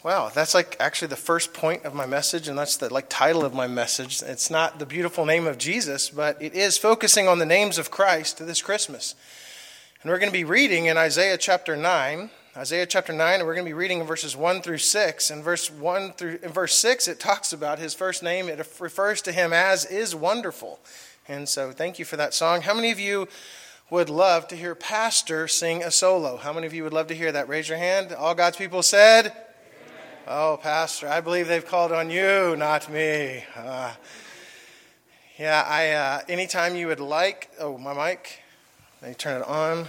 Wow, that's like actually the first point of my message, and that's the title of my message. It's not the beautiful name of Jesus, but it is focusing on the names of Christ this Christmas. And we're going to be reading in Isaiah chapter 9. Isaiah chapter 9, and we're going to be reading in verses 1 through 6. In verse 6, it talks about his first name. It refers to him as is wonderful. And so thank you for that song. How many of you would love to hear Pastor sing a solo? How many of you would love to hear that? Raise your hand. All God's people said... Oh, Pastor, I believe they've called on you, not me. Anytime you would like, my mic, let me turn it on.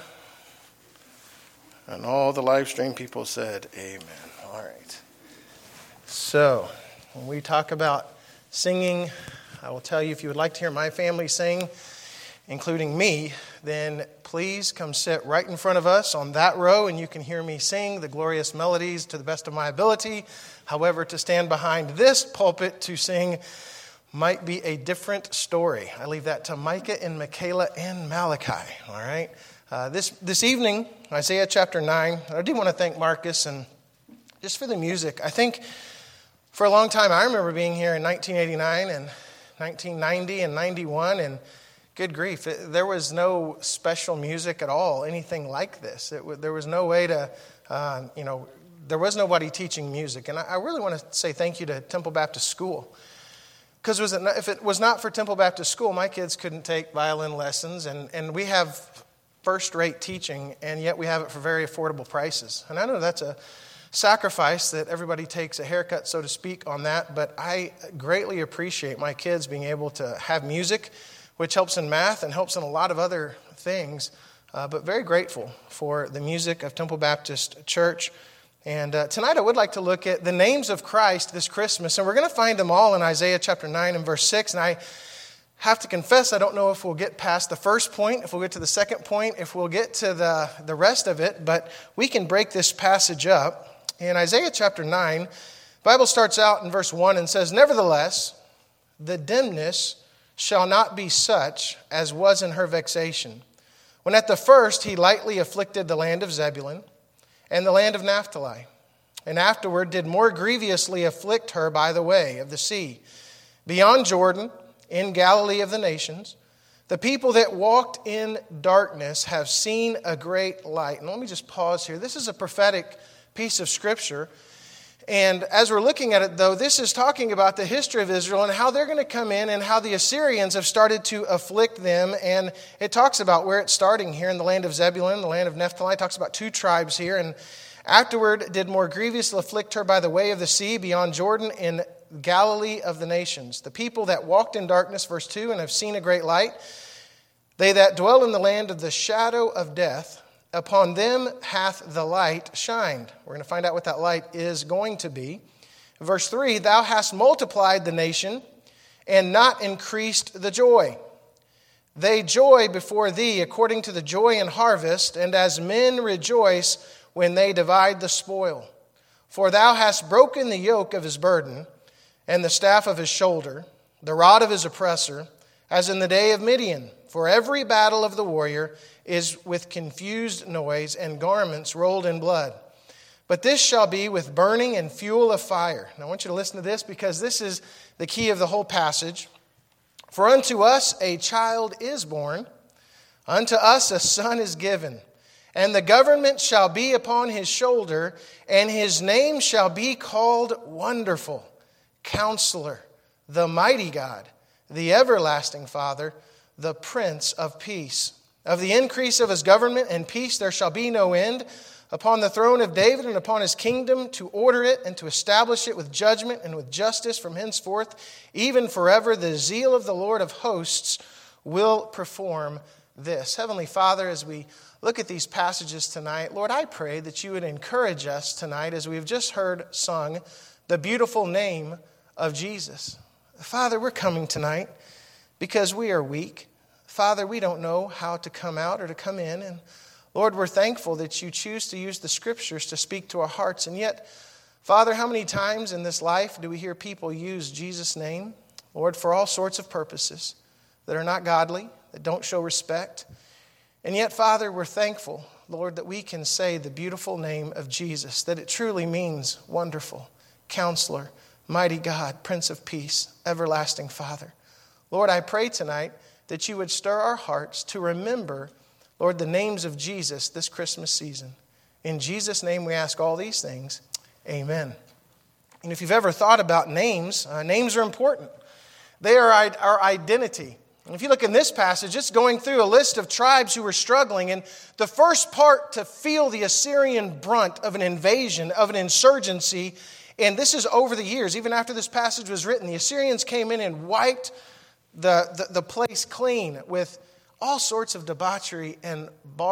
And all the live stream people said, amen. All right. So, when we talk about singing, I will tell you, if you would like to hear my family sing, including me, then please come sit right in front of us on that row and you can hear me sing the glorious melodies to the best of my ability. However, to stand behind this pulpit to sing might be a different story. I leave that to Micah and Michaela and Malachi. All right. This evening, Isaiah chapter 9, I do want to thank Marcus and just for the music. I think for a long time, I remember being here in 1989 and 1990 and 91 and good grief, there was no special music at all, anything like this. There was no way to, there was nobody teaching music. And I really want to say thank you to Temple Baptist School. Because if it was not for Temple Baptist School, my kids couldn't take violin lessons. And we have first-rate teaching, and yet we have it for very affordable prices. And I know that's a sacrifice that everybody takes a haircut, so to speak, on that. But I greatly appreciate my kids being able to have music, which helps in math and helps in a lot of other things, but very grateful for the music of Temple Baptist Church. And tonight I would like to look at the names of Christ this Christmas, and we're going to find them all in Isaiah chapter 9 and verse 6. And I have to confess, I don't know if we'll get past the first point, if we'll get to the second point, if we'll get to the rest of it, but we can break this passage up. In Isaiah chapter 9, the Bible starts out in verse 1 and says, "Nevertheless, the dimness shall not be such as was in her vexation, when at the first he lightly afflicted the land of Zebulun and the land of Naphtali, and afterward did more grievously afflict her by the way of the sea, beyond Jordan, in Galilee of the nations. The people that walked in darkness have seen a great light." And let me just pause here. This is a prophetic piece of scripture. And as we're looking at it, though, this is talking about the history of Israel and how they're going to come in and how the Assyrians have started to afflict them. And it talks about where it's starting here in the land of Zebulun, the land of Naphtali. It talks about two tribes here. And afterward did more grievously afflict her by the way of the sea, beyond Jordan, in Galilee of the nations. The people that walked in darkness, verse 2, and have seen a great light. They that dwell in the land of the shadow of death, upon them hath the light shined. We're going to find out what that light is going to be. Verse 3, "Thou hast multiplied the nation, and not increased the joy. They joy before thee according to the joy in harvest, and as men rejoice when they divide the spoil. For thou hast broken the yoke of his burden, and the staff of his shoulder, the rod of his oppressor, as in the day of Midian. For every battle of the warrior is with confused noise and garments rolled in blood. But this shall be with burning and fuel of fire." Now I want you to listen to this because this is the key of the whole passage. "For unto us a child is born, unto us a son is given, and the government shall be upon his shoulder, and his name shall be called Wonderful, Counselor, the Mighty God, the Everlasting Father, the Prince of Peace. Of the increase of his government and peace there shall be no end, upon the throne of David and upon his kingdom, to order it and to establish it with judgment and with justice from henceforth, even forever. The zeal of the Lord of hosts will perform this." Heavenly Father, as we look at these passages tonight, Lord, I pray that you would encourage us tonight, as we've just heard sung, the beautiful name of Jesus. Father, we're coming tonight because we are weak. Father, we don't know how to come out or to come in. And Lord, we're thankful that you choose to use the scriptures to speak to our hearts. And yet, Father, how many times in this life do we hear people use Jesus' name, Lord, for all sorts of purposes that are not godly, that don't show respect? And yet, Father, we're thankful, Lord, that we can say the beautiful name of Jesus, that it truly means wonderful, Counselor, mighty God, Prince of Peace, everlasting Father. Lord, I pray tonight that you would stir our hearts to remember, Lord, the names of Jesus this Christmas season. In Jesus' name we ask all these things. Amen. And if you've ever thought about names, names are important. They are our identity. And if you look in this passage, it's going through a list of tribes who were struggling. And the first part to feel the Assyrian brunt of an invasion, of an insurgency, and this is over the years, even after this passage was written, the Assyrians came in and wiped the place clean with all sorts of debauchery and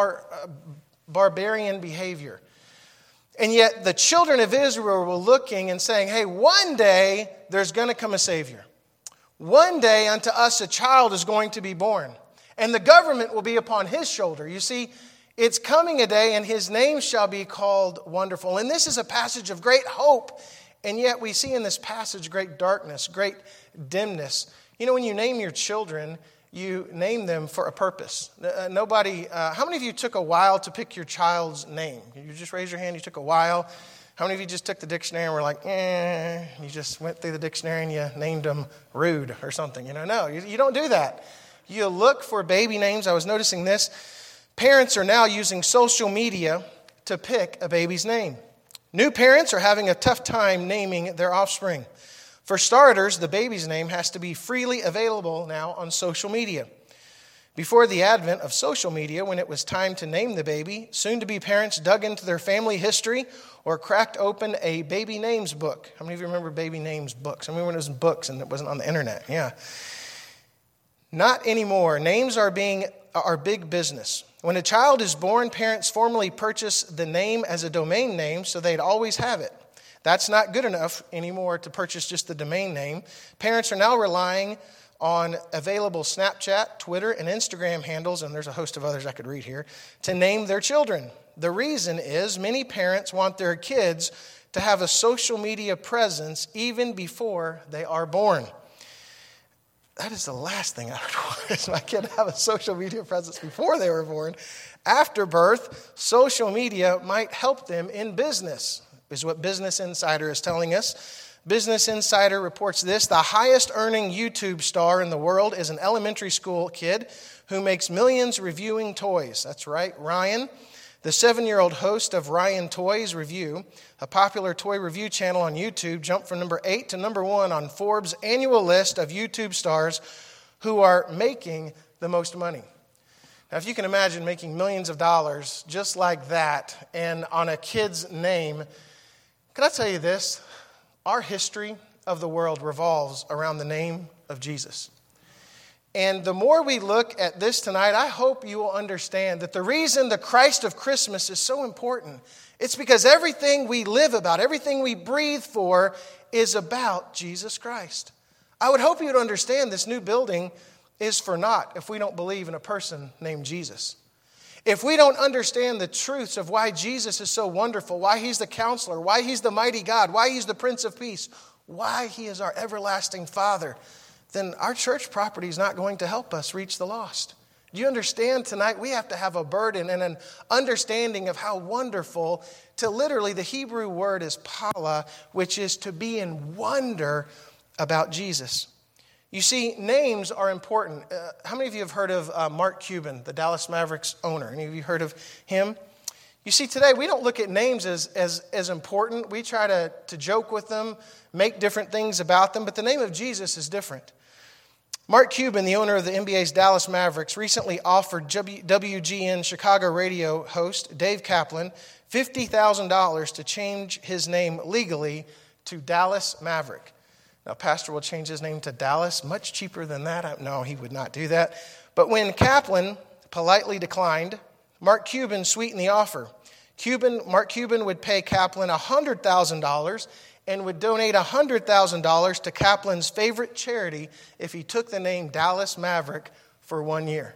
barbarian behavior. And yet the children of Israel were looking and saying, hey, one day there's going to come a Savior. One day unto us a child is going to be born, and the government will be upon his shoulder. You see, it's coming a day, and his name shall be called Wonderful. And this is a passage of great hope, and yet we see in this passage great darkness, great dimness. You know, when you name your children, you name them for a purpose. How many of you took a while to pick your child's name? You just raise your hand, you took a while. How many of you just took the dictionary and were like, you just went through the dictionary and you named them Rude or something? No, you don't do that. You look for baby names. I was noticing this. Parents are now using social media to pick a baby's name. New parents are having a tough time naming their offspring. For starters, the baby's name has to be freely available now on social media. Before the advent of social media, when it was time to name the baby, soon-to-be parents dug into their family history or cracked open a baby names book. How many of you remember baby names books? I mean, when it was in books and it wasn't on the internet. Yeah. Not anymore. Names are big business. When a child is born, parents formally purchase the name as a domain name so they'd always have it. That's not good enough anymore to purchase just the domain name. Parents are now relying on available Snapchat, Twitter, and Instagram handles, and there's a host of others I could read here, to name their children. The reason is many parents want their kids to have a social media presence even before they are born. That is the last thing I would want, is my kid to have a social media presence before they were born. After birth, social media might help them in business, is what Business Insider is telling us. Business Insider reports this: the highest earning YouTube star in the world is an elementary school kid who makes millions reviewing toys. That's right, Ryan. The 7-year-old host of Ryan Toys Review, a popular toy review channel on YouTube, jumped from number 8 to number 1 on Forbes' annual list of YouTube stars who are making the most money. Now, if you can imagine making millions of dollars just like that and on a kid's name, can I tell you this? Our history of the world revolves around the name of Jesus. And the more we look at this tonight, I hope you will understand that the reason the Christ of Christmas is so important, it's because everything we live about, everything we breathe for, is about Jesus Christ. I would hope you would understand this new building is for naught if we don't believe in a person named Jesus. If we don't understand the truths of why Jesus is so wonderful, why he's the counselor, why he's the mighty God, why he's the Prince of Peace, why he is our everlasting Father, then our church property is not going to help us reach the lost. Do you understand tonight? We have to have a burden and an understanding of how wonderful, to literally the Hebrew word is pala, which is to be in wonder about Jesus. You see, names are important. How many of you have heard of Mark Cuban, the Dallas Mavericks owner? Any of you heard of him? You see, today we don't look at names as important. We try to joke with them, make different things about them, but the name of Jesus is different. Mark Cuban, the owner of the NBA's Dallas Mavericks, recently offered WGN Chicago radio host Dave Kaplan $50,000 to change his name legally to Dallas Maverick. Now, pastor will change his name to Dallas, much cheaper than that. No, he would not do that. But when Kaplan politely declined, Mark Cuban sweetened the offer. Mark Cuban would pay Kaplan $100,000 and would donate $100,000 to Kaplan's favorite charity if he took the name Dallas Maverick for 1 year.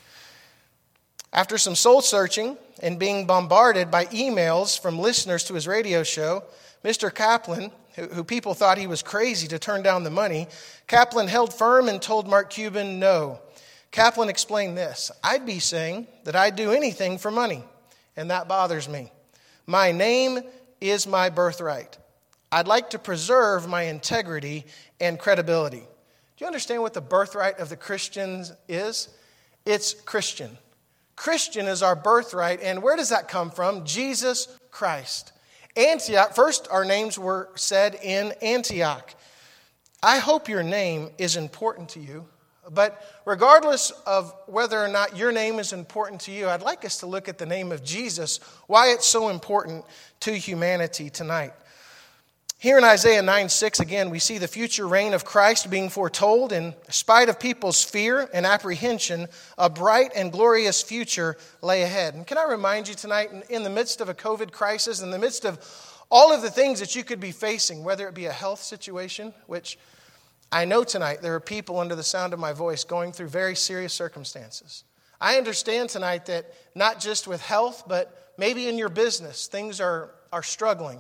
After some soul searching and being bombarded by emails from listeners to his radio show, Mr. Kaplan, who people thought he was crazy to turn down the money, Kaplan held firm and told Mark Cuban no. Kaplan explained this: I'd be saying that I'd do anything for money. and that bothers me. My name is my birthright. I'd like to preserve my integrity and credibility. Do you understand what the birthright of the Christians is? It's Christian. Christian is our birthright, and where does that come from? Jesus Christ. Antioch, first our names were said in Antioch. I hope your name is important to you, but regardless of whether or not your name is important to you, I'd like us to look at the name of Jesus, why it's so important to humanity tonight. Here in Isaiah 9:6, again, we see the future reign of Christ being foretold. In spite of people's fear and apprehension, a bright and glorious future lay ahead. And can I remind you tonight, in the midst of a COVID crisis, in the midst of all of the things that you could be facing, whether it be a health situation, which I know tonight there are people under the sound of my voice going through very serious circumstances. I understand tonight that not just with health, but maybe in your business, things are struggling.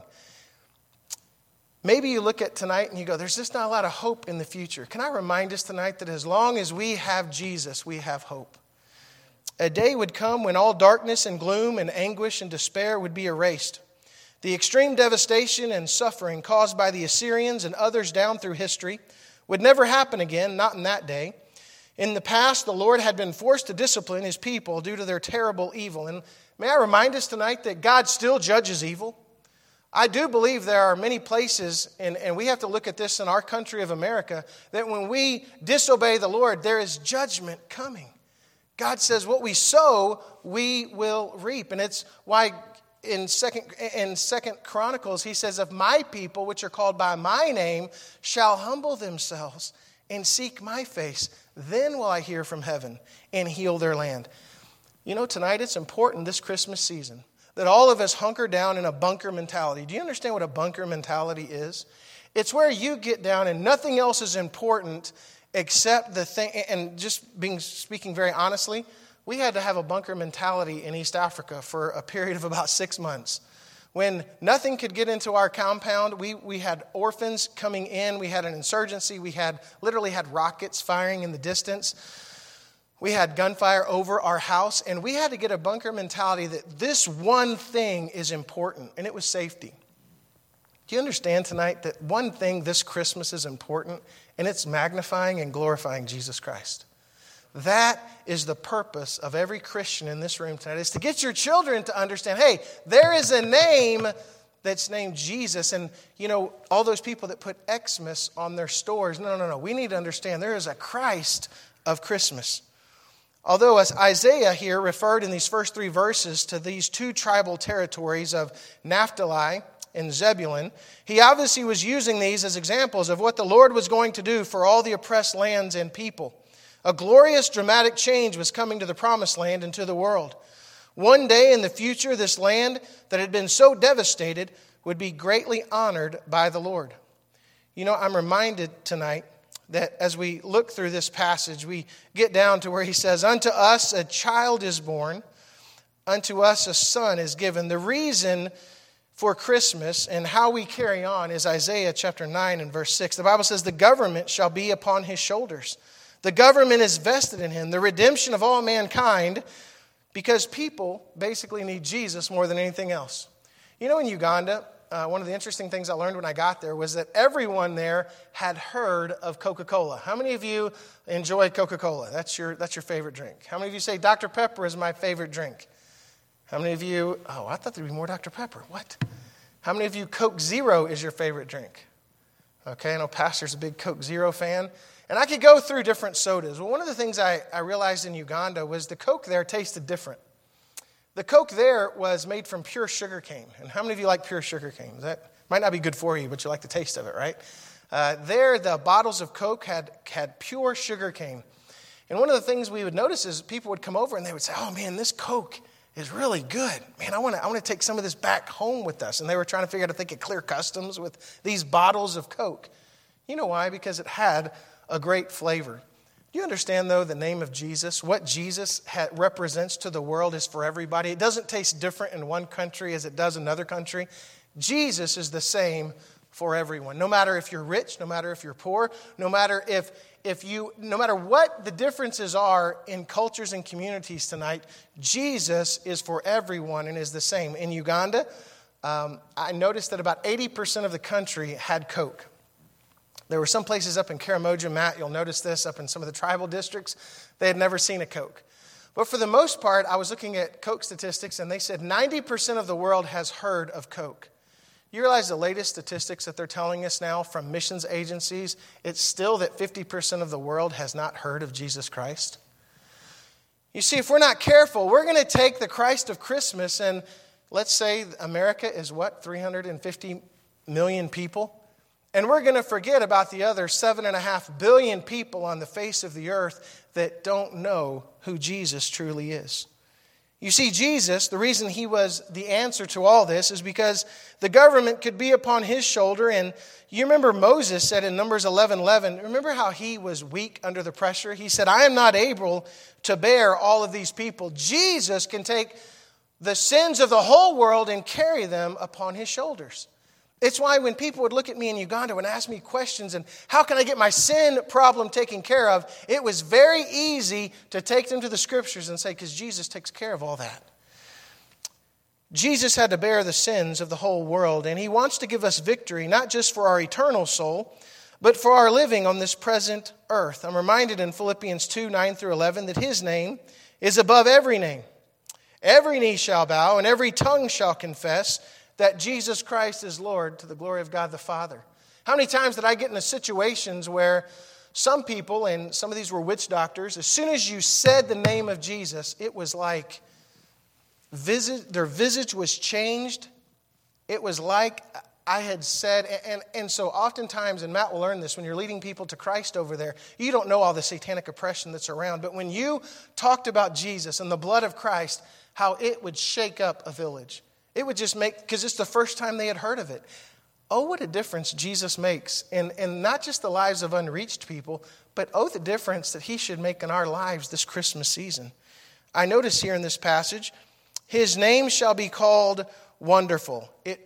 Maybe you look at tonight and you go, there's just not a lot of hope in the future. Can I remind us tonight that as long as we have Jesus, we have hope. A day would come when all darkness and gloom and anguish and despair would be erased. The extreme devastation and suffering caused by the Assyrians and others down through history would never happen again, not in that day. In the past, the Lord had been forced to discipline his people due to their terrible evil. And may I remind us tonight that God still judges evil? I do believe there are many places, and we have to look at this in our country of America, that when we disobey the Lord, there is judgment coming. God says what we sow, we will reap. And it's why in Second Chronicles, he says, if my people, which are called by my name, shall humble themselves and seek my face, then will I hear from heaven and heal their land. You know, tonight it's important this Christmas season that all of us hunker down in a bunker mentality. Do you understand what a bunker mentality is? It's where you get down and nothing else is important except the thing. And just speaking very honestly, we had to have a bunker mentality in East Africa for a period of about 6 months. When nothing could get into our compound, we had orphans coming in. We had an insurgency. We literally had rockets firing in the distance. We had gunfire over our house, and we had to get a bunker mentality that this one thing is important, and it was safety. Do you understand tonight that one thing this Christmas is important, and it's magnifying and glorifying Jesus Christ? That is the purpose of every Christian in this room tonight, is to get your children to understand, hey, there is a name that's named Jesus. And, you know, all those people that put Xmas on their stores, no. We need to understand there is a Christ of Christmas. Although as Isaiah here referred in these first 3 verses to these 2 tribal territories of Naphtali and Zebulun, he obviously was using these as examples of what the Lord was going to do for all the oppressed lands and people. A glorious, dramatic change was coming to the promised land and to the world. One day in the future, this land that had been so devastated would be greatly honored by the Lord. You know, I'm reminded tonight that as we look through this passage, we get down to where he says, unto us a child is born, unto us a son is given. The reason for Christmas and how we carry on is Isaiah chapter 9 and verse 6. The Bible says, the government shall be upon his shoulders. The government is vested in him, the redemption of all mankind, because people basically need Jesus more than anything else. You know, in Uganda, one of the interesting things I learned when I got there was that everyone there had heard of Coca-Cola. How many of you enjoy Coca-Cola? That's your favorite drink. How many of you say Dr. Pepper is my favorite drink? How many of you, I thought there'd be more Dr. Pepper. What? How many of you Coke Zero is your favorite drink? Okay, I know Pastor's a big Coke Zero fan. And I could go through different sodas. Well, one of the things I realized in Uganda was the Coke there tasted different. The Coke there was made from pure sugar cane. And how many of you like pure sugar cane? That might not be good for you, but you like the taste of it, right? There, the bottles of Coke had pure sugar cane. And one of the things we would notice is people would come over and they would say, oh man, this Coke is really good. Man, I want to take some of this back home with us. And they were trying to figure out if they could clear customs with these bottles of Coke. You know why? Because it had a great flavor. Do you understand, though, the name of Jesus? What Jesus represents to the world is for everybody. It doesn't taste different in one country as it does another country. Jesus is the same for everyone. No matter if you're rich, no matter if you're poor, no matter no matter what the differences are in cultures and communities tonight, Jesus is for everyone and is the same. In Uganda, I noticed that about 80% of the country had Coke. There were some places up in Karamoja, Matt, you'll notice this, up in some of the tribal districts, they had never seen a Coke. But for the most part, I was looking at Coke statistics, and they said 90% of the world has heard of Coke. You realize the latest statistics that they're telling us now from missions agencies, it's still that 50% of the world has not heard of Jesus Christ. You see, if we're not careful, we're going to take the Christ of Christmas, and let's say America is 350 million people? And we're going to forget about the other 7.5 billion people on the face of the earth that don't know who Jesus truly is. You see, Jesus, the reason he was the answer to all this is because the government could be upon his shoulder. And you remember Moses said in Numbers 11:11, remember how he was weak under the pressure? He said, I am not able to bear all of these people. Jesus can take the sins of the whole world and carry them upon his shoulders. It's why when people would look at me in Uganda and ask me questions and how can I get my sin problem taken care of, it was very easy to take them to the scriptures and say, because Jesus takes care of all that. Jesus had to bear the sins of the whole world, and he wants to give us victory, not just for our eternal soul, but for our living on this present earth. I'm reminded in Philippians 2:9-11 that his name is above every name. Every knee shall bow and every tongue shall confess that Jesus Christ is Lord, to the glory of God the Father. How many times did I get into situations where some people, and some of these were witch doctors, as soon as you said the name of Jesus, it was like their visage was changed. It was like I had said, and so oftentimes, and Matt will learn this, when you're leading people to Christ over there, you don't know all the satanic oppression that's around, but when you talked about Jesus and the blood of Christ, how it would shake up a village. It would just make, because it's the first time they had heard of it. Oh, what a difference Jesus makes in not just the lives of unreached people, but oh, the difference that he should make in our lives this Christmas season. I notice here in this passage, his name shall be called Wonderful. The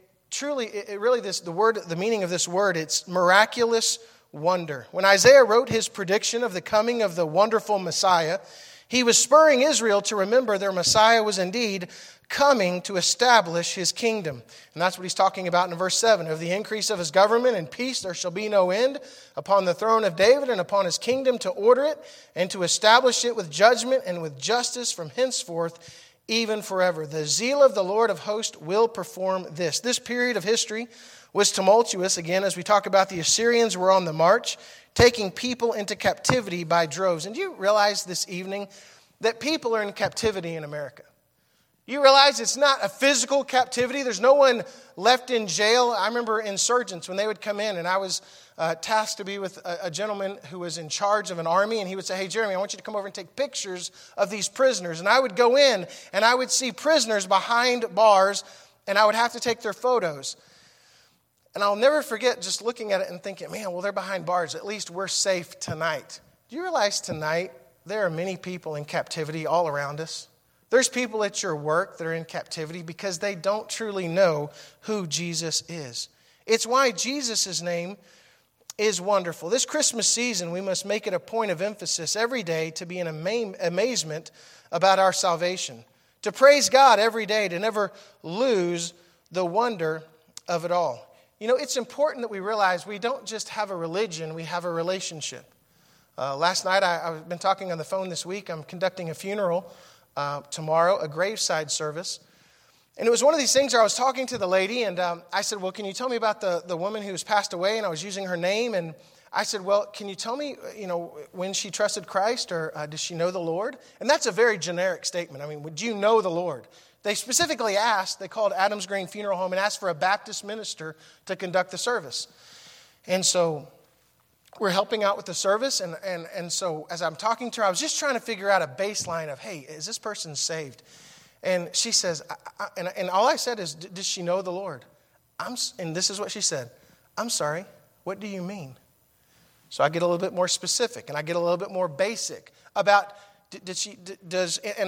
meaning of this word, it's miraculous wonder. When Isaiah wrote his prediction of the coming of the wonderful Messiah, he was spurring Israel to remember their Messiah was indeed coming to establish his kingdom. And that's what he's talking about in verse 7. Of the increase of his government and peace there shall be no end upon the throne of David and upon his kingdom, to order it and to establish it with judgment and with justice from henceforth even forever. The zeal of the Lord of hosts will perform this. This period of history was tumultuous. Again, as we talk about, the Assyrians were on the march, taking people into captivity by droves. And do you realize this evening that people are in captivity in America? You realize it's not a physical captivity. There's no one left in jail. I remember insurgents, when they would come in, and I was tasked to be with a gentleman who was in charge of an army, and he would say, hey, Jeremy, I want you to come over and take pictures of these prisoners. And I would go in, and I would see prisoners behind bars, and I would have to take their photos. And I'll never forget just looking at it and thinking, man, well, they're behind bars. At least we're safe tonight. Do you realize tonight there are many people in captivity all around us? There's people at your work that are in captivity because they don't truly know who Jesus is. It's why Jesus' name is wonderful. This Christmas season, we must make it a point of emphasis every day to be in amazement about our salvation. To praise God every day, to never lose the wonder of it all. You know, it's important that we realize we don't just have a religion, we have a relationship. Last night, I've been talking on the phone this week. I'm conducting a funeral tomorrow, a graveside service. And it was one of these things where I was talking to the lady, and I said, well, can you tell me about the woman who's passed away? And I was using her name, and I said, well, can you tell me, when she trusted Christ, or does she know the Lord? And that's a very generic statement. I mean, would you know the Lord? They specifically asked, they called Adams Green Funeral Home and asked for a Baptist minister to conduct the service. And so we're helping out with the service, and so as I'm talking to her, I was just trying to figure out a baseline of, hey, is this person saved? And she says, and all I said is, does she know the Lord? And this is what she said, I'm sorry, what do you mean? So I get a little bit more specific, and I get a little bit more basic about,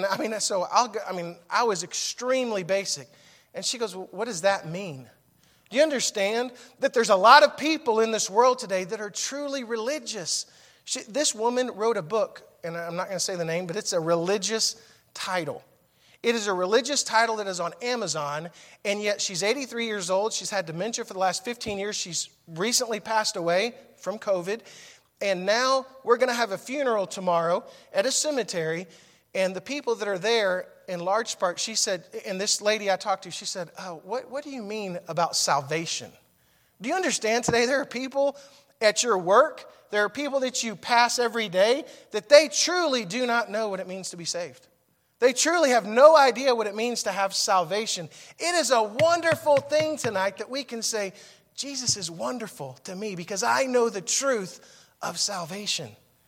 I was extremely basic. And she goes, well, what does that mean? Do you understand that there's a lot of people in this world today that are truly religious? This woman wrote a book, and I'm not going to say the name, but it's a religious title. It is a religious title that is on Amazon, and yet she's 83 years old. She's had dementia for the last 15 years. She's recently passed away from COVID, and now we're going to have a funeral tomorrow at a cemetery, and the people that are there, in large part, she said, and this lady I talked to, she said, oh, what do you mean about salvation? Do you understand today there are people at your work, there are people that you pass every day, that they truly do not know what it means to be saved. They truly have no idea what it means to have salvation. It is a wonderful thing tonight that we can say, Jesus is wonderful to me because I know the truth of salvation.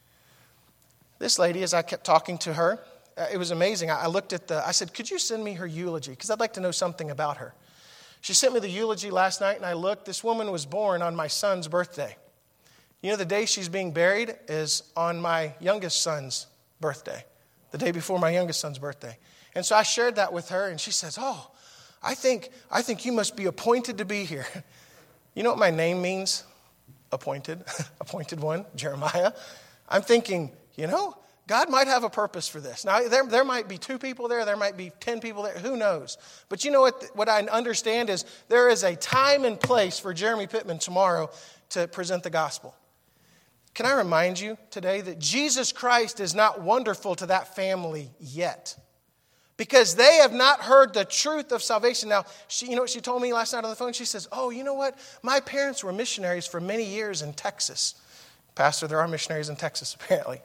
This lady, as I kept talking to her, it was amazing. I said, could you send me her eulogy? Because I'd like to know something about her. She sent me the eulogy last night, and I looked. This woman was born on my son's birthday. You know, the day she's being buried is on my youngest son's birthday, the day before my youngest son's birthday. And so I shared that with her, and she says, oh, I think you must be appointed to be here. You know what my name means? Appointed. Appointed one, Jeremiah. I'm thinking, God might have a purpose for this. Now, there might be 2 people there might be 10 people there, who knows? But you know what I understand is there is a time and place for Jeremy Pittman tomorrow to present the gospel. Can I remind you today that Jesus Christ is not wonderful to that family yet? Because they have not heard the truth of salvation. Now, you know what she told me last night on the phone? She says, oh, you know what? My parents were missionaries for many years in Texas. Pastor, there are missionaries in Texas, apparently.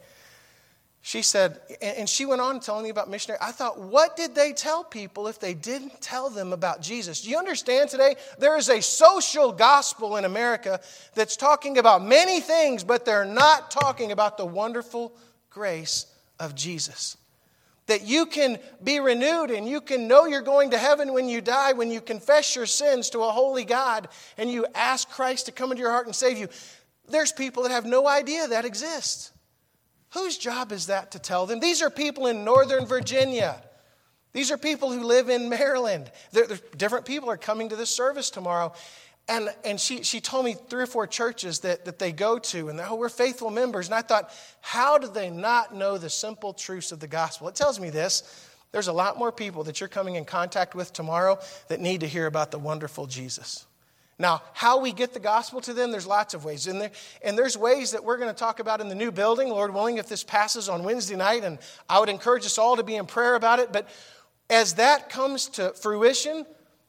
She said, and she went on telling me about missionaries. I thought, what did they tell people if they didn't tell them about Jesus? Do you understand today? There is a social gospel in America that's talking about many things, but they're not talking about the wonderful grace of Jesus. That you can be renewed and you can know you're going to heaven when you die, when you confess your sins to a holy God and you ask Christ to come into your heart and save you. There's people that have no idea that exists. Whose job is that to tell them? These are people in Northern Virginia. These are people who live in Maryland. Different people are coming to this service tomorrow. And she told me 3 or 4 churches that they go to, and we're faithful members. And I thought, how do they not know the simple truths of the gospel? It tells me this. There's a lot more people that you're coming in contact with tomorrow that need to hear about the wonderful Jesus. Now, how we get the gospel to them, there's lots of ways. And there's ways that we're going to talk about in the new building, Lord willing, if this passes on Wednesday night. And I would encourage us all to be in prayer about it. But as that comes to fruition,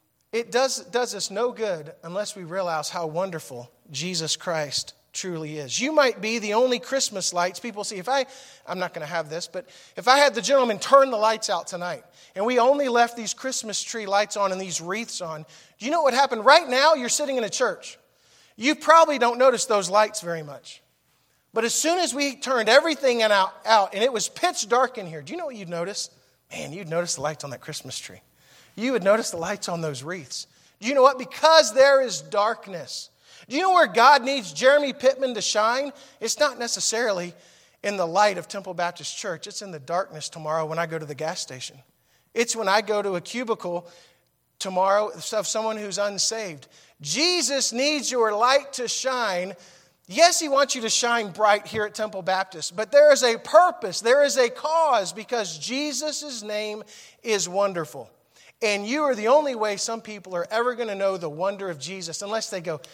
it does us no good unless we realize how wonderful Jesus Christ truly is. You might be the only Christmas lights people see. I'm not going to have this, but if I had the gentleman turn the lights out tonight and we only left these Christmas tree lights on and these wreaths on, do you know what happened? Right now, you're sitting in a church. You probably don't notice those lights very much. But as soon as we turned everything out and it was pitch dark in here, do you know what you'd notice? Man, you'd notice the lights on that Christmas tree. You would notice the lights on those wreaths. Do you know what? Because there is darkness. Do you know where God needs Jeremy Pittman to shine? It's not necessarily in the light of Temple Baptist Church. It's in the darkness tomorrow when I go to the gas station. It's when I go to a cubicle tomorrow of someone who's unsaved. Jesus needs your light to shine. Yes, He wants you to shine bright here at Temple Baptist, but there is a purpose, there is a cause, because Jesus' name is wonderful. And you are the only way some people are ever going to know the wonder of Jesus, unless they go,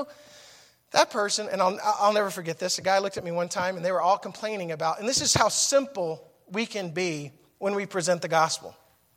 that person, and I'll never forget this. A guy looked at me one time and they were all complaining about, and this is how simple we can be when we present the gospel.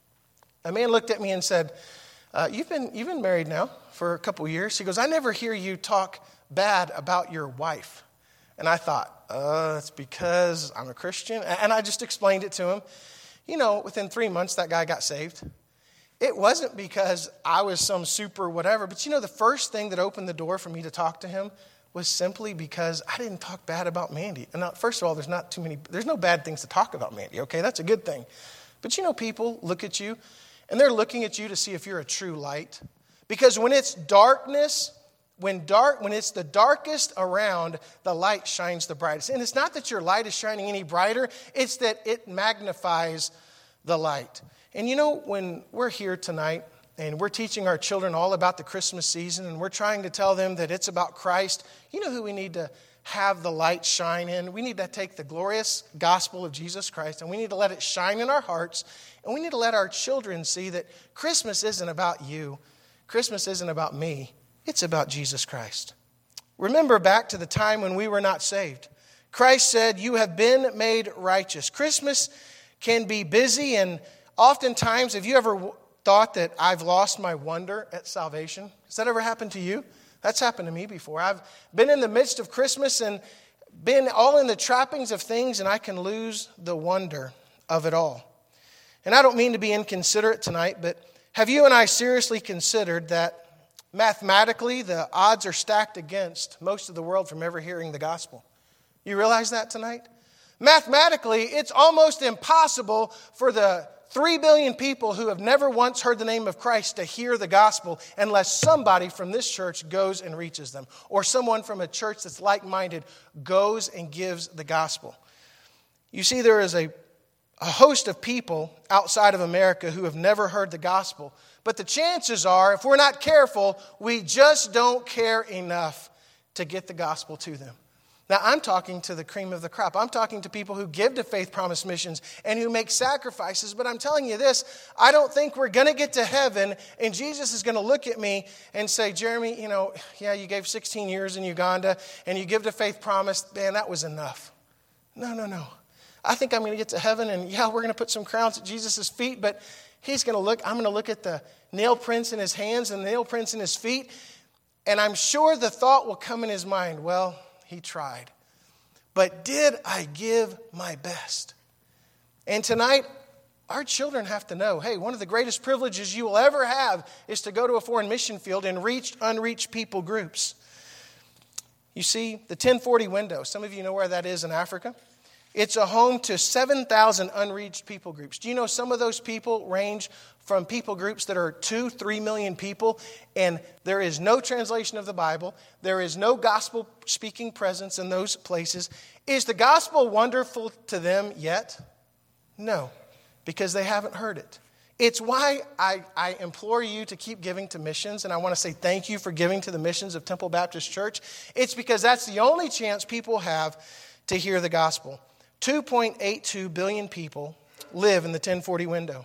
A man looked at me and said, you've been married now for a couple years. He goes, I never hear you talk bad about your wife. And I thought, it's because I'm a Christian. And I just explained it to him. Within 3 months, that guy got saved. It wasn't because I was some super whatever. But the first thing that opened the door for me to talk to him was simply because I didn't talk bad about Mandy. And first of all, there's no bad things to talk about Mandy, okay? That's a good thing. But people look at you, and they're looking at you to see if you're a true light. Because when it's darkness, when it's the darkest around, the light shines the brightest. And it's not that your light is shining any brighter, it's that it magnifies the light. And when we're here tonight and we're teaching our children all about the Christmas season, and we're trying to tell them that it's about Christ, you know who we need to have the light shine in? We need to take the glorious gospel of Jesus Christ, and we need to let it shine in our hearts, and we need to let our children see that Christmas isn't about you. Christmas isn't about me. It's about Jesus Christ. Remember back to the time when we were not saved. Christ said, "You have been made righteous." Christmas can be busy, and oftentimes, have you ever thought that I've lost my wonder at salvation? Has that ever happened to you? That's happened to me before. I've been in the midst of Christmas and been all in the trappings of things, and I can lose the wonder of it all. And I don't mean to be inconsiderate tonight, but have you and I seriously considered that mathematically the odds are stacked against most of the world from ever hearing the gospel? You realize that tonight? Mathematically, it's almost impossible for the 3 billion people who have never once heard the name of Christ to hear the gospel unless somebody from this church goes and reaches them, or someone from a church that's like-minded goes and gives the gospel. You see, there is a host of people outside of America who have never heard the gospel, but the chances are, if we're not careful, we just don't care enough to get the gospel to them. Now, I'm talking to the cream of the crop. I'm talking to people who give to Faith Promise Missions and who make sacrifices. But I'm telling you this, I don't think we're going to get to heaven and Jesus is going to look at me and say, "Jeremy, you gave 16 years in Uganda and you give to Faith Promise. Man, that was enough." No. I think I'm going to get to heaven and we're going to put some crowns at Jesus' feet. But he's going to look, I'm going to look at the nail prints in his hands and the nail prints in his feet. And I'm sure the thought will come in his mind, well, he tried. But did I give my best? And tonight, our children have to know, hey, one of the greatest privileges you will ever have is to go to a foreign mission field and reach unreached people groups. You see, the 1040 window, some of you know where that is in Africa. It's a home to 7,000 unreached people groups. Do you know some of those people range from people groups that are 2-3 million people, and there is no translation of the Bible. There is no gospel-speaking presence in those places. Is the gospel wonderful to them yet? No, because they haven't heard it. It's why I implore you to keep giving to missions, and I want to say thank you for giving to the missions of Temple Baptist Church. It's because that's the only chance people have to hear the gospel. 2.82 billion people live in the 1040 window.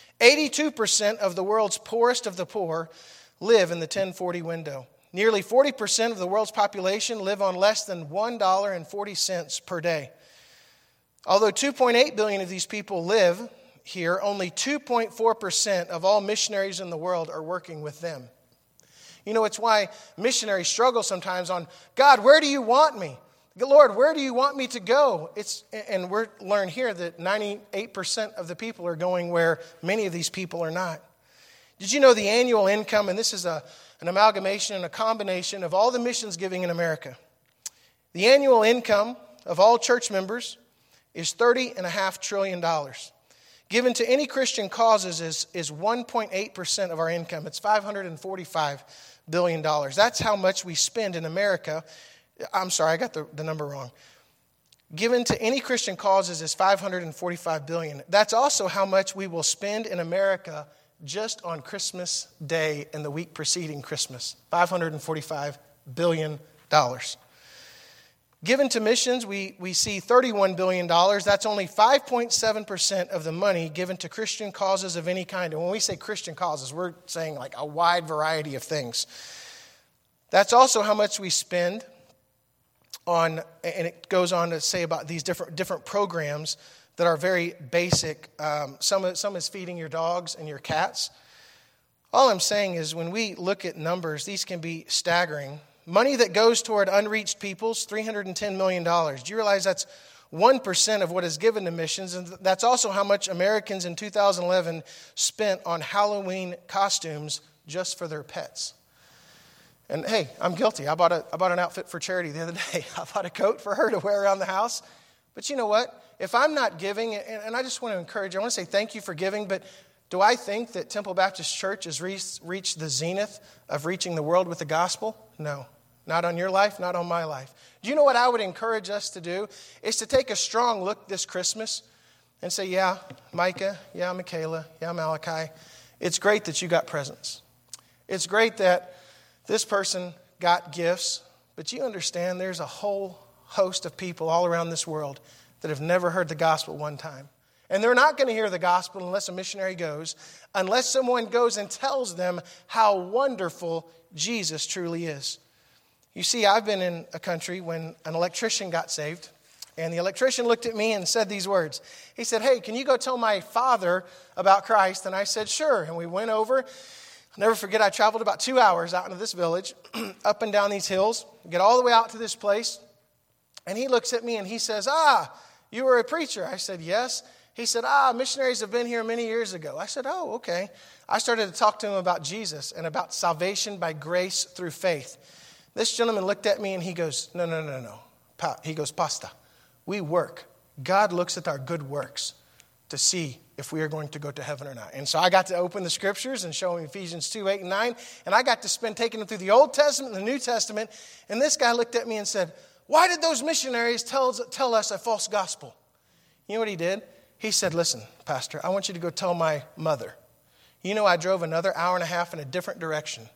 82% of the world's poorest of the poor live in the 1040 window. Nearly 40% of the world's population live on less than $1.40 per day. Although 2.8 billion of these people live here, only 2.4% of all missionaries in the world are working with them. You know, it's why missionaries struggle sometimes on, God, where do you want me? Lord, where do you want me to go? And we're learn here that 98% of the people are going where many of these people are not. Did you know the annual income, and this is an amalgamation and a combination of all the missions giving in America. The annual income of all church members is $30.5 trillion. Given to any Christian causes is 1.8% of our income. It's $545 billion. That's how much we spend in America. I'm sorry, I got the number wrong. Given to any Christian causes is $545 billion. That's also how much we will spend in America just on Christmas Day and the week preceding Christmas. $545 billion. Given to missions, we see $31 billion. That's only 5.7% of the money given to Christian causes of any kind. And when we say Christian causes, we're saying like a wide variety of things. That's also how much we spend on, and it goes on to say about these different programs that are very basic. Some is feeding your dogs and your cats. All I'm saying is when we look at numbers, these can be staggering. Money that goes toward unreached peoples, $310 million. Do you realize that's 1% of what is given to missions? And that's also how much Americans in 2011 spent on Halloween costumes just for their pets. And hey, I'm guilty. I bought an outfit for Charity the other day. I bought a coat for her to wear around the house. But you know what? If I'm not giving, and I just want to encourage you, I want to say thank you for giving, but do I think that Temple Baptist Church has reached the zenith of reaching the world with the gospel? No. Not on your life, not on my life. Do you know what I would encourage us to do? Is to take a strong look this Christmas and say, yeah, Micah, yeah, Michaela, yeah, Malachi, It's great that you got presents. It's great that this person got gifts, but you understand there's a whole host of people all around this world that have never heard the gospel one time. And they're not going to hear the gospel unless a missionary goes, unless someone goes and tells them how wonderful Jesus truly is. You see, I've been in a country when an electrician got saved, and the electrician looked at me and said these words. He said, "Hey, can you go tell my father about Christ?" And I said, "Sure." And we went over. I'll never forget, I traveled about 2 hours out into this village, up and down these hills, get all the way out to this place. And he looks at me and he says, "You were a preacher." I said, "Yes." He said, "Missionaries have been here many years ago." I said, "Oh, okay." I started to talk to him about Jesus and about salvation by grace through faith. This gentleman looked at me and he goes, No. He goes, "Pastor, we work. God looks at our good works to see if we are going to go to heaven or not." And so I got to open the scriptures and show him Ephesians 2, 8, and 9. And I got to spend taking him through the Old Testament and the New Testament. And this guy looked at me and said, "Why did those missionaries tell us a false gospel?" You know what he did? He said, "Listen, Pastor, I want you to go tell my mother. You know, I drove another hour and a half in a different direction.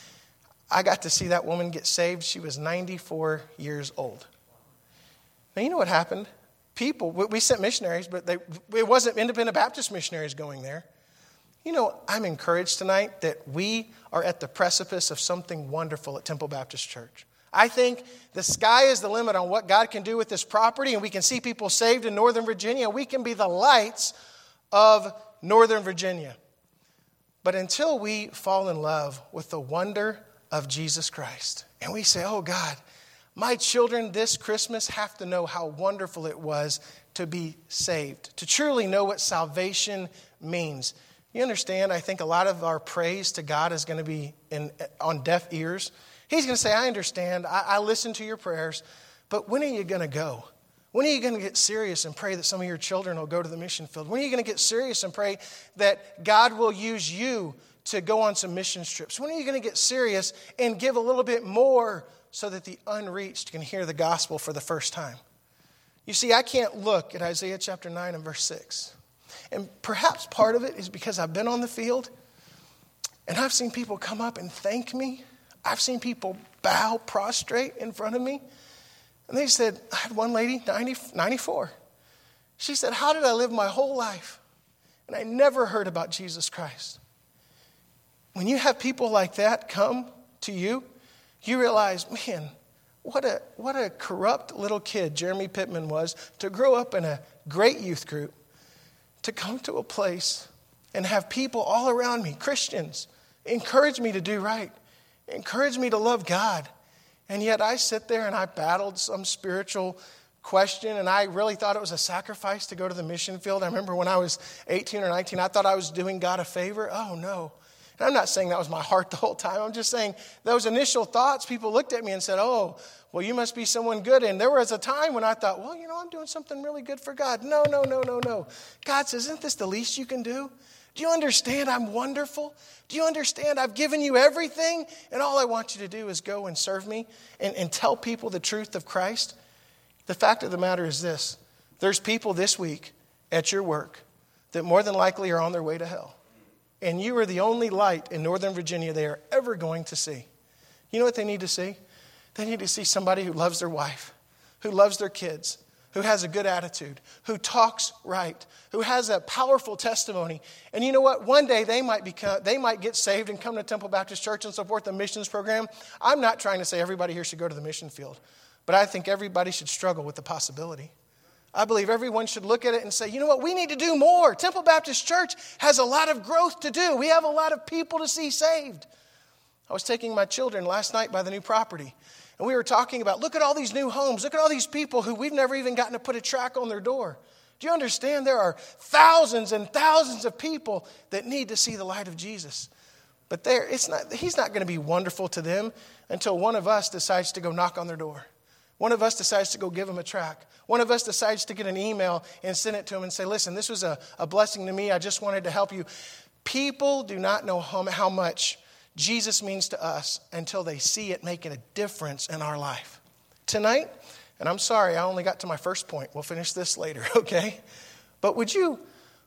I got to see that woman get saved. She was 94 years old." Now, you know what happened? People, we sent missionaries, but it wasn't independent Baptist missionaries going there. You know, I'm encouraged tonight that we are at the precipice of something wonderful at Temple Baptist Church. I think the sky is the limit on what God can do with this property, and we can see people saved in Northern Virginia. We can be the lights of Northern Virginia. But until we fall in love with the wonder of Jesus Christ, and we say, "Oh God, my children this Christmas have to know how wonderful it was to be saved, to truly know what salvation means." You understand, I think a lot of our praise to God is going to be on deaf ears. He's going to say, "I understand, I listen to your prayers, but when are you going to go? When are you going to get serious and pray that some of your children will go to the mission field? When are you going to get serious and pray that God will use you to go on some mission trips? When are you going to get serious and give a little bit more so that the unreached can hear the gospel for the first time?" You see, I can't look at Isaiah chapter 9 and verse 6. And perhaps part of it is because I've been on the field and I've seen people come up and thank me. I've seen people bow prostrate in front of me. And they said, I had one lady, 94. She said, "How did I live my whole life? And I never heard about Jesus Christ." When you have people like that come to you, you realize, man, what a corrupt little kid Jeremy Pittman was to grow up in a great youth group, to come to a place and have people all around me, Christians, encourage me to do right, encourage me to love God. And yet I sit there and I battled some spiritual question, and I really thought it was a sacrifice to go to the mission field. I remember when I was 18 or 19, I thought I was doing God a favor. Oh, no. And I'm not saying that was my heart the whole time. I'm just saying those initial thoughts, people looked at me and said, "Oh, well, you must be someone good." And there was a time when I thought, well, you know, I'm doing something really good for God. No. God says, "Isn't this the least you can do? Do you understand I'm wonderful? Do you understand I've given you everything? And all I want you to do is go and serve me and tell people the truth of Christ." The fact of the matter is this. There's people this week at your work that more than likely are on their way to hell. And you are the only light in Northern Virginia they are ever going to see. You know what they need to see? They need to see somebody who loves their wife, who loves their kids, who has a good attitude, who talks right, who has a powerful testimony. And you know what? One day they might get saved and come to Temple Baptist Church and support the missions program. I'm not trying to say everybody here should go to the mission field, but I think everybody should struggle with the possibility. I believe everyone should look at it and say, you know what? We need to do more. Temple Baptist Church has a lot of growth to do. We have a lot of people to see saved. I was taking my children last night by the new property, and we were talking about, look at all these new homes. Look at all these people who we've never even gotten to put a track on their door. Do you understand? There are thousands and thousands of people that need to see the light of Jesus. But he's not going to be wonderful to them until one of us decides to go knock on their door. One of us decides to go give them a tract. One of us decides to get an email and send it to them and say, listen, this was a blessing to me. I just wanted to help you. People do not know how much Jesus means to us until they see it making a difference in our life. Tonight, and I'm sorry, I only got to my first point. We'll finish this later, okay? But would you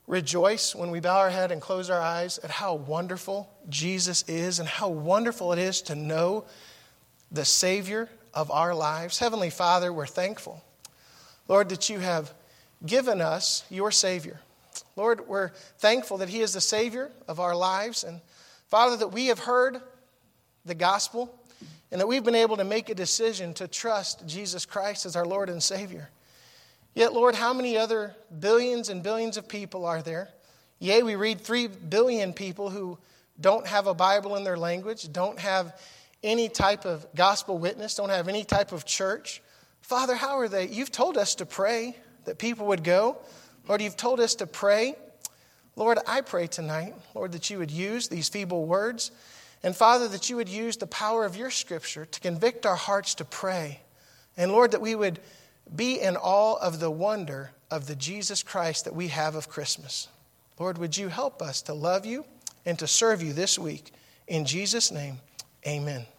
rejoice when we bow our head and close our eyes at how wonderful Jesus is and how wonderful it is to know the Savior of our lives. Heavenly Father, we're thankful, Lord, that you have given us your Savior. Lord, we're thankful that he is the Savior of our lives. And Father, that we have heard the gospel and that we've been able to make a decision to trust Jesus Christ as our Lord and Savior. Yet, Lord, how many other billions and billions of people are there? Yea, we read 3 billion people who don't have a Bible in their language, don't have any type of gospel witness, don't have any type of church. Father, how are they? You've told us to pray that people would go. Lord, you've told us to pray. Lord, I pray tonight, Lord, that you would use these feeble words. And Father, that you would use the power of your scripture to convict our hearts to pray. And Lord, that we would be in awe of the wonder of the Jesus Christ that we have of Christmas. Lord, would you help us to love you and to serve you this week? In Jesus' name, amen.